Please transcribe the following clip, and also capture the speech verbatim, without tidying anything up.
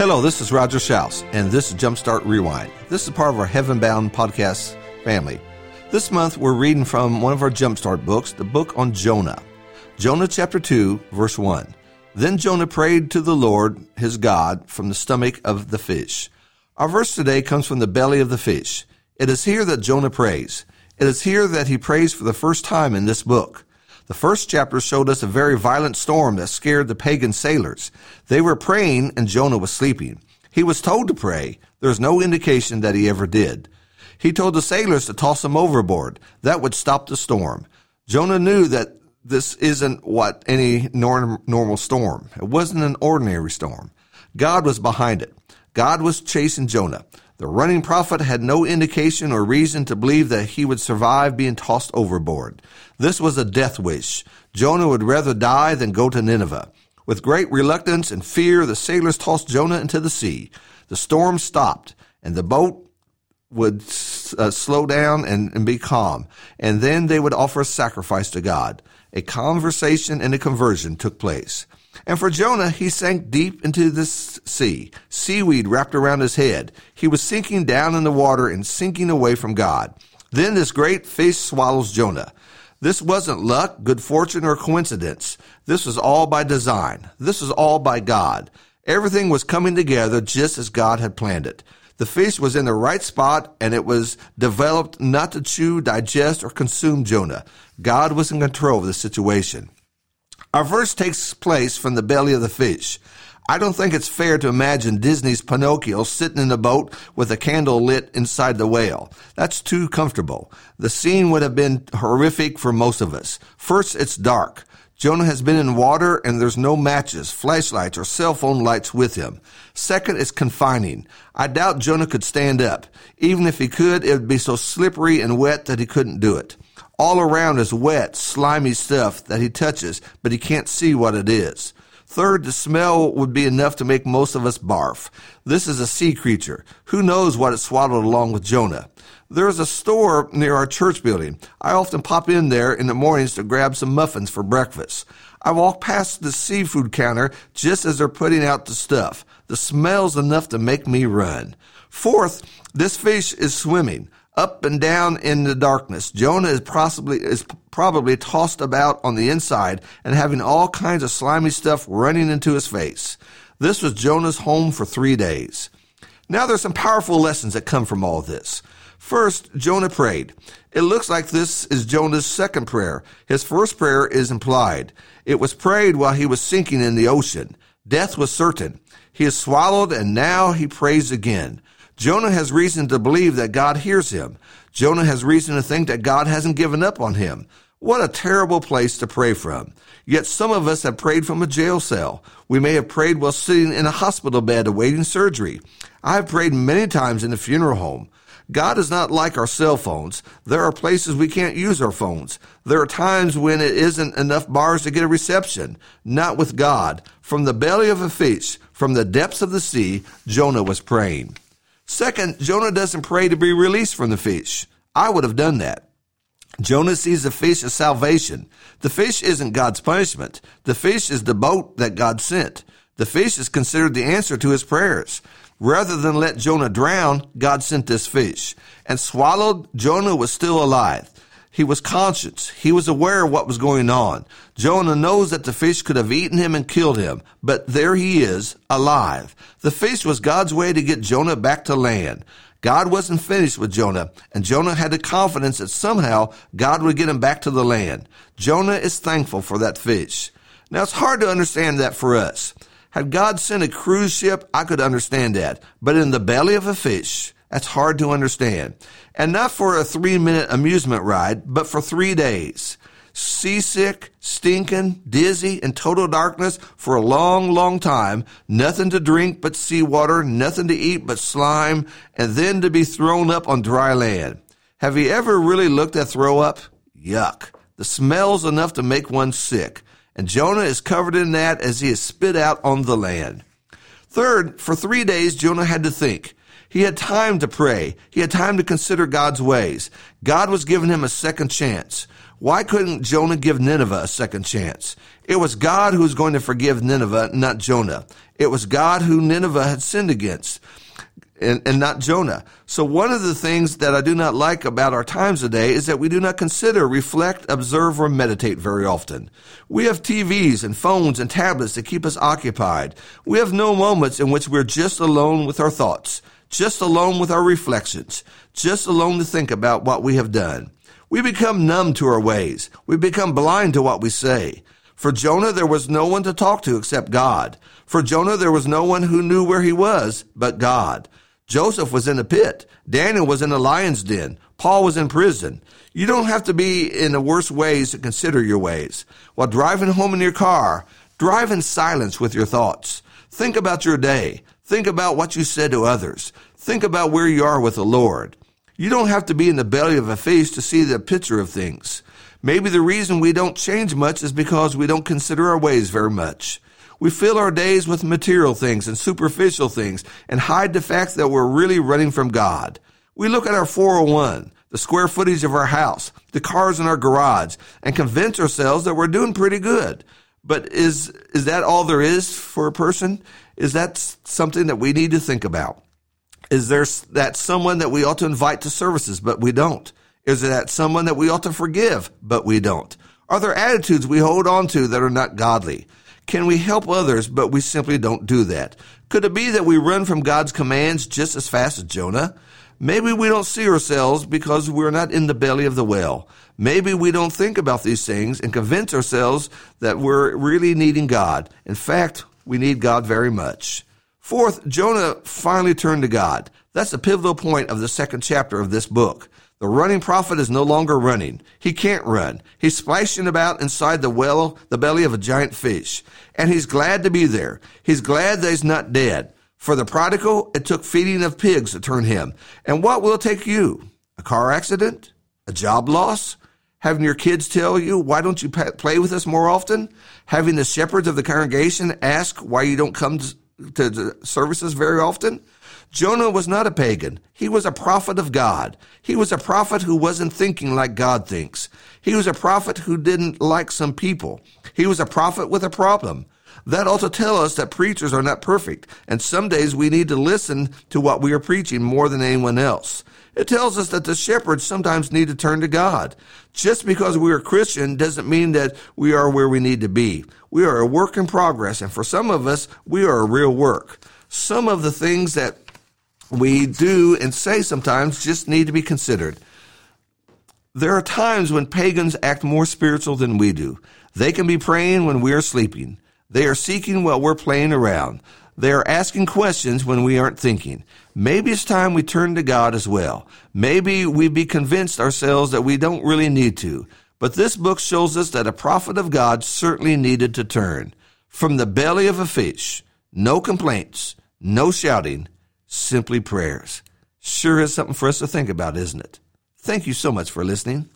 Hello, this is Roger Schaus, and this is Jumpstart Rewind. This is part of our Heaven Bound podcast family. This month, we're reading from one of our Jumpstart books, the book on Jonah. Jonah chapter two, verse one. Then Jonah prayed to the Lord, his God, from the stomach of the fish. Our verse today comes from the belly of the fish. It is here that Jonah prays. It is here that he prays for the first time in this book. The first chapter showed us a very violent storm that scared the pagan sailors. They were praying and Jonah was sleeping. He was told to pray. There's no indication that he ever did. He told the sailors to toss him overboard. That would stop the storm. Jonah knew that this isn't what any norm, normal storm. It wasn't an ordinary storm. God was behind it. God was chasing Jonah. The running prophet had no indication or reason to believe that he would survive being tossed overboard. This was a death wish. Jonah would rather die than go to Nineveh. With great reluctance and fear, the sailors tossed Jonah into the sea. The storm stopped, and the boat would uh, slow down and, and be calm. And then they would offer a sacrifice to God. A conversation and a conversion took place. And for Jonah, he sank deep into this sea. Seaweed wrapped around his head. He was sinking down in the water and sinking away from God. Then this great fish swallows Jonah. This wasn't luck, good fortune, or coincidence. This was all by design. This was all by God. Everything was coming together just as God had planned it. The fish was in the right spot, and it was developed not to chew, digest, or consume Jonah. God was in control of the situation. Our verse takes place from the belly of the fish. I don't think it's fair to imagine Disney's Pinocchio sitting in a boat with a candle lit inside the whale. That's too comfortable. The scene would have been horrific for most of us. First, it's dark. Jonah has been in water and there's no matches, flashlights, or cell phone lights with him. Second, it's confining. I doubt Jonah could stand up. Even if he could, it would be so slippery and wet that he couldn't do it. All around is wet, slimy stuff that he touches, but he can't see what it is. Third, the smell would be enough to make most of us barf. This is a sea creature. Who knows what it swallowed along with Jonah? There is a store near our church building. I often pop in there in the mornings to grab some muffins for breakfast. I walk past the seafood counter just as they're putting out the stuff. The smell's enough to make me run. Fourth, this fish is swimming up and down in the darkness. Jonah is possibly is probably tossed about on the inside and having all kinds of slimy stuff running into his face. This was Jonah's home for three days. Now there's some powerful lessons that come from all this. First, Jonah prayed. It looks like this is Jonah's second prayer. His first prayer is implied. It was prayed while he was sinking in the ocean. Death was certain. He is swallowed, and now he prays again. Jonah has reason to believe that God hears him. Jonah has reason to think that God hasn't given up on him. What a terrible place to pray from. Yet some of us have prayed from a jail cell. We may have prayed while sitting in a hospital bed awaiting surgery. I have prayed many times in a funeral home. God is not like our cell phones. There are places we can't use our phones. There are times when it isn't enough bars to get a reception. Not with God. From the belly of a fish, from the depths of the sea, Jonah was praying. Second, Jonah doesn't pray to be released from the fish. I would have done that. Jonah sees the fish as salvation. The fish isn't God's punishment. The fish is the boat that God sent. The fish is considered the answer to his prayers. Rather than let Jonah drown, God sent this fish. And swallowed, Jonah was still alive. He was conscious. He was aware of what was going on. Jonah knows that the fish could have eaten him and killed him, but there he is, alive. The fish was God's way to get Jonah back to land. God wasn't finished with Jonah, and Jonah had the confidence that somehow God would get him back to the land. Jonah is thankful for that fish. Now, it's hard to understand that for us. Had God sent a cruise ship, I could understand that. But in the belly of a fish, that's hard to understand. And not for a three-minute amusement ride, but for three days. Seasick, stinking, dizzy, in total darkness for a long, long time. Nothing to drink but seawater, nothing to eat but slime, and then to be thrown up on dry land. Have you ever really looked at throw up? Yuck. The smell's enough to make one sick. And Jonah is covered in that as he is spit out on the land. Third, for three days, Jonah had to think. He had time to pray. He had time to consider God's ways. God was giving him a second chance. Why couldn't Jonah give Nineveh a second chance? It was God who was going to forgive Nineveh, not Jonah. It was God who Nineveh had sinned against, and, and not Jonah. So one of the things that I do not like about our times today is that we do not consider, reflect, observe, or meditate very often. We have T Vs and phones and tablets that keep us occupied. We have no moments in which we're just alone with our thoughts, just alone with our reflections, just alone to think about what we have done. We become numb to our ways. We become blind to what we say. For Jonah, there was no one to talk to except God. For Jonah, there was no one who knew where he was but God. Joseph was in the pit. Daniel was in the lion's den. Paul was in prison. You don't have to be in the worst ways to consider your ways. While driving home in your car, drive in silence with your thoughts. Think about your day. Think about what you said to others. Think about where you are with the Lord. You don't have to be in the belly of a fish to see the picture of things. Maybe the reason we don't change much is because we don't consider our ways very much. We fill our days with material things and superficial things and hide the fact that we're really running from God. We look at our four oh one, the square footage of our house, the cars in our garage, and convince ourselves that we're doing pretty good. But is, is that all there is for a person? Is that something that we need to think about? Is there that someone that we ought to invite to services, but we don't? Is that someone that we ought to forgive, but we don't? Are there attitudes we hold on to that are not godly? Can we help others, but we simply don't do that? Could it be that we run from God's commands just as fast as Jonah? Maybe we don't see ourselves because we're not in the belly of the whale. Maybe we don't think about these things and convince ourselves that we're really needing God. In fact, we need God very much. Fourth, Jonah finally turned to God. That's a pivotal point of the second chapter of this book. The running prophet is no longer running. He can't run. He's splashing about inside the well, the belly of a giant fish. And he's glad to be there. He's glad that he's not dead. For the prodigal, it took feeding of pigs to turn him. And what will take you? A car accident? A job loss? Having your kids tell you, why don't you play with us more often? Having the shepherds of the congregation ask why you don't come to to the services very often? Jonah was not a pagan. He was a prophet of God. He was a prophet who wasn't thinking like God thinks. He was a prophet who didn't like some people. He was a prophet with a problem. That ought to tell us that preachers are not perfect, and some days we need to listen to what we are preaching more than anyone else. It tells us that the shepherds sometimes need to turn to God. Just because we are Christian doesn't mean that we are where we need to be. We are a work in progress, and for some of us, we are a real work. Some of the things that we do and say sometimes just need to be considered. There are times when pagans act more spiritual than we do. They can be praying when we are sleeping. They are seeking while we're playing around. They are asking questions when we aren't thinking. Maybe it's time we turn to God as well. Maybe we be convinced ourselves that we don't really need to. But this book shows us that a prophet of God certainly needed to turn. From the belly of a fish, no complaints, no shouting, simply prayers. Sure is something for us to think about, isn't it? Thank you so much for listening.